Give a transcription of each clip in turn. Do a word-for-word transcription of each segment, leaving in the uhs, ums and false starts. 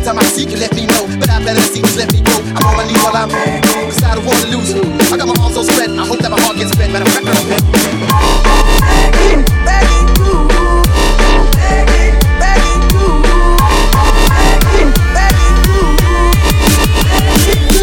time I seek you, let me know. But I better see, just let me go. I'm on my knees while I'm beside a wall to lose you. I got my arms so spread, I hope that my heart gets fed. Matter of fact, I'm begging, begging, begging you, begging, begging you, begging, begging you, begging you.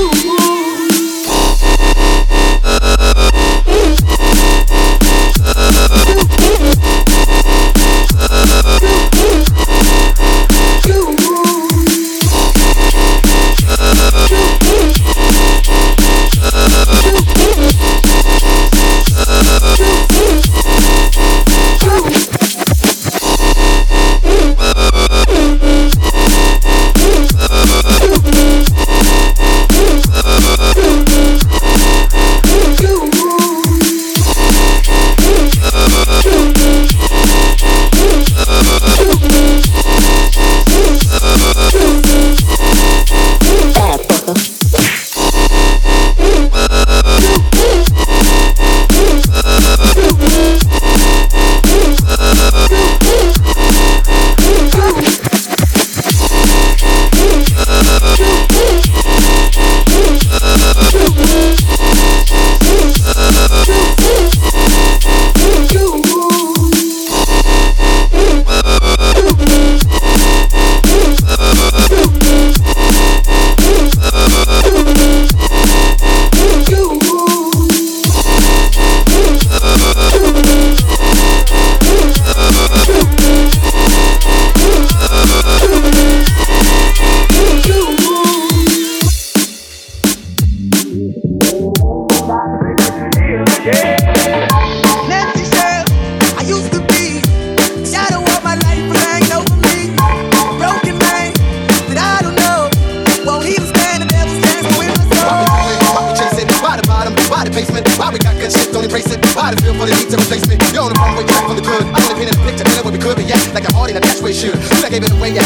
Like a heart in a dash way should. I gave it away, yeah.